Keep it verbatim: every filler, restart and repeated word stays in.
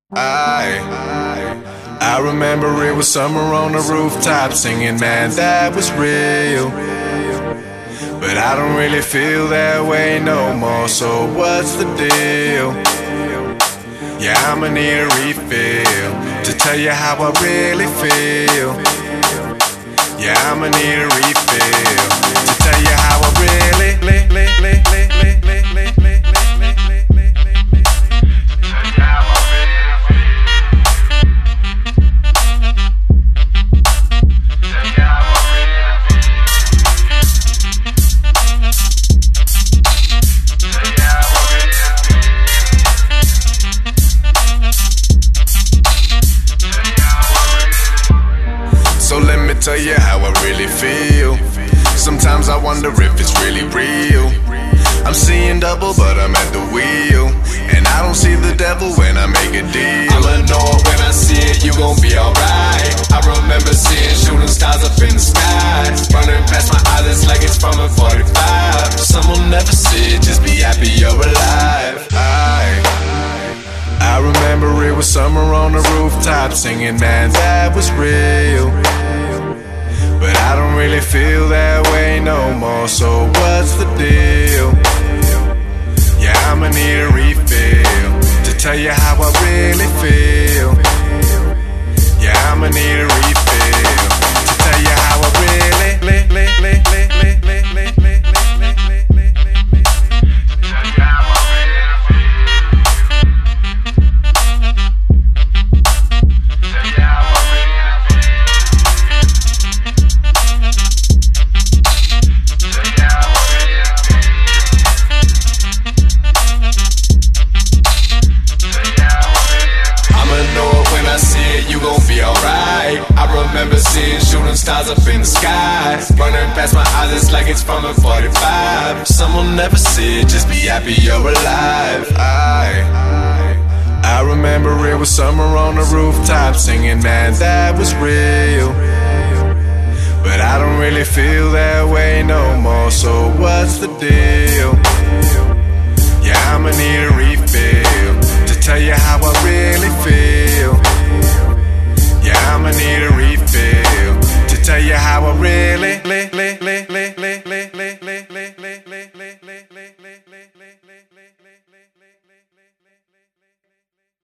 I, I remember it was summer on the rooftop singing, man, that was real. But I don't really feel that way no more, so what's the deal? Yeah, I'ma need a refill to tell you how I really feel. Yeah, I'ma need a refill to tell you how I really, li, li, li, li, li, li, li, li, li, So let me tell you how I really feel. Sometimes I wonder if it's really real. I'm seeing double, but I'm at the wheel, and I don't see the devil when I make a deal. I'ma know it when I see it, you gon' be alright. I remember seeing shooting stars up in the sky, running past my eyes, it's like it's from a forty-five. Some will never see it, just be happy you're alive. I, I remember it was summer on the rooftop singing, man, that was real. But I don't really feel that way no more, so what's the deal? Yeah, I'ma need a refill to tell you how I really feel. Yeah, I'ma need a refill to tell you how I really, li, li, li, li, li, li, li, li, li, li, li, li. You gon' be alright. I remember seeing shooting stars up in the sky, running past my eyes, it's like it's from a forty-five. Some will never see it, just be happy you're alive. I, I remember it was summer on the rooftop singing, man, that was real. But I don't really feel that way no more, so what's the deal? Yeah, I'ma need a refill to tell you how I really feel. Yeah, I'ma need